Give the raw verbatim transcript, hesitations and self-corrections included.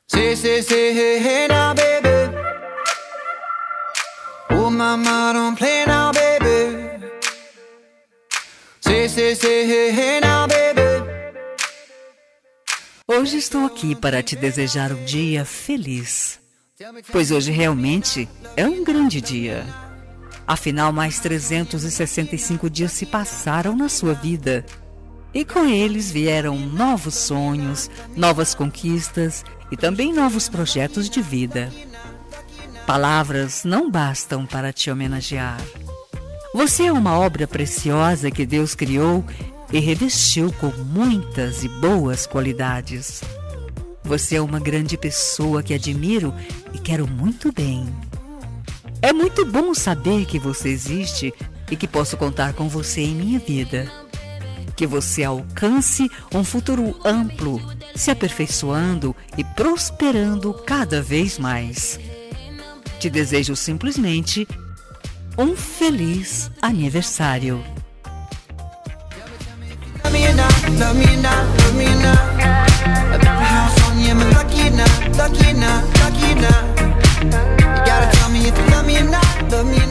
Say, say, say, hey, hey now, baby. Oh, mama, don't play now, baby. Say, say, say, hey, hey now, baby. Hoje estou aqui para te desejar um dia feliz, pois hoje realmente é um grande dia. Afinal, mais trezentos e sessenta e cinco dias se passaram na sua vida. E com eles vieram novos sonhos, novas conquistas e também novos projetos de vida. Palavras não bastam para te homenagear. Você é uma obra preciosa que Deus criou e revestiu com muitas e boas qualidades. Você é uma grande pessoa que admiro e quero muito bem. É muito bom saber que você existe e que posso contar com você em minha vida. Que você alcance um futuro amplo, se aperfeiçoando e prosperando cada vez mais. Te desejo simplesmente um feliz aniversário. Love me